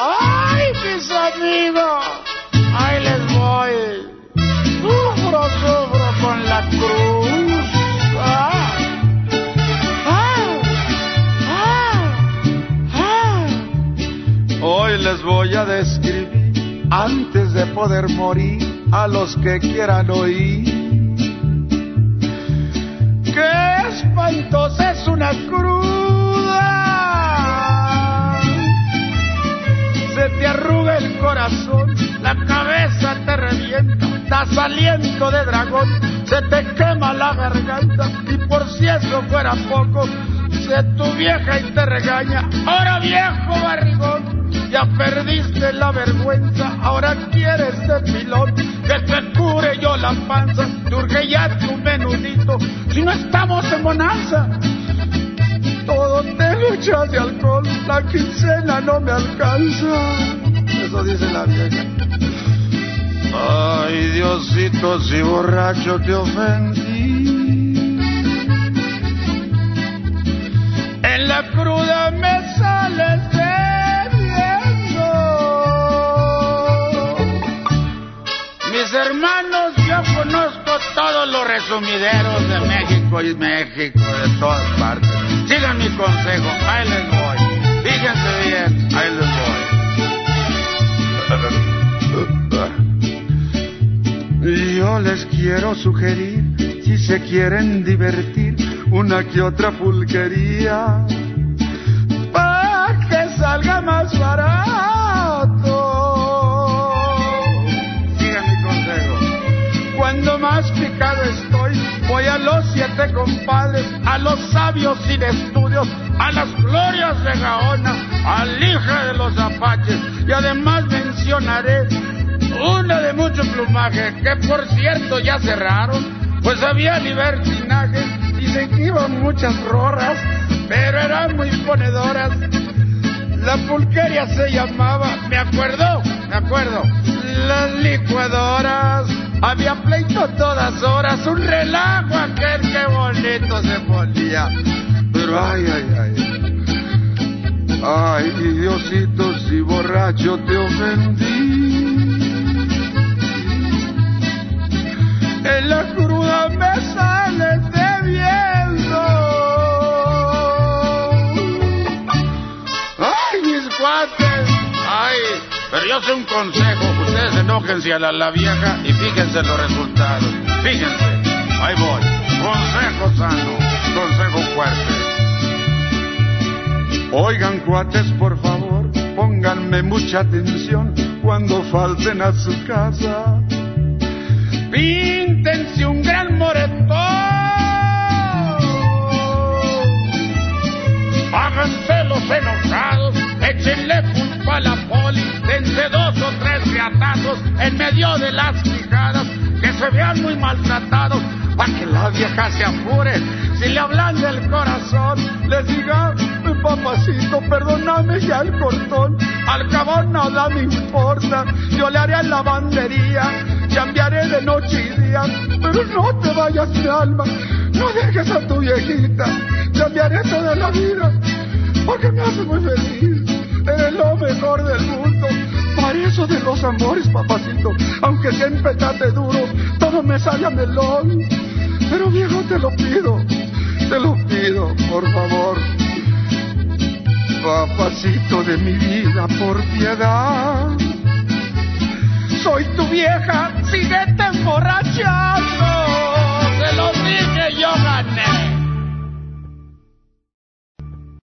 ¡Ay, mis amigos! ¡Ahí les voy! Sufro con la cruz. Hoy les voy a describir, antes de poder morir, a los que quieran oír. ¡Qué espantosa es una cruda! Se te arruga el corazón, la cabeza te revienta, das aliento de dragón, se te quema la garganta, y por si eso fuera poco, se tu vieja y te regaña. Ahora, viejo barrigón, ya perdiste la vergüenza, ahora quieres de pilón que te cure yo la panza, te urge ya tu menudito, si no estamos en bonanza. Todo te lo echas de alcohol, la quincena no me alcanza. Eso dice la vieja. Ay, Diosito, si borracho te ofendí, en la cruda me sales debiendo. Mis hermanos, yo conozco todos los resumideros de México y México, de todas partes. Sigan mi consejo, ahí les voy. Fíjense bien, ahí les voy. Yo les quiero sugerir, si se quieren divertir, una que otra pulquería, para que salga más barato. Sigan mi consejo. Cuando más picado estoy, voy a los 7 compadres, a los sabios sin estudios, a las glorias de Gaona, al hija de los apaches, y además mencionaré una de mucho plumaje, que por cierto ya cerraron, pues había libertinaje. Dicen que iban muchas rorras, pero eran muy ponedoras. La pulquería se llamaba, me acuerdo, las licuadoras. Había pleito todas horas, un relajo aquel que bonito se ponía. Pero ay, Diosito, si borracho te ofendí, en la cruda me sales debiendo. Ay, mis cuates, ay, pero yo sé un consejo, ustedes enójense a la vieja y fíjense los resultados. Fíjense, ahí voy, consejo sano, consejo fuerte. Oigan, cuates, por favor, pónganme mucha atención cuando falten a su casa. Píntense un gran moretón, háganse los enojados, échenle culpa a la poli, dense 2 o 3 riatazos en medio de las quijadas, que se vean muy maltratados, para que la vieja se apure. Si le hablan del corazón, les diga: papacito, perdóname ya el cortón, al cabo nada me importa, yo le haré lavandería, cambiaré de noche y día, pero no te vayas, mi alma, no dejes a tu viejita, cambiaré toda la vida, porque me hace muy feliz, eres lo mejor del mundo, para eso de los amores, papacito, aunque siempre trate duro, todo me sale a melón, pero viejo te lo pido, por favor, papacito de mi vida, por piedad.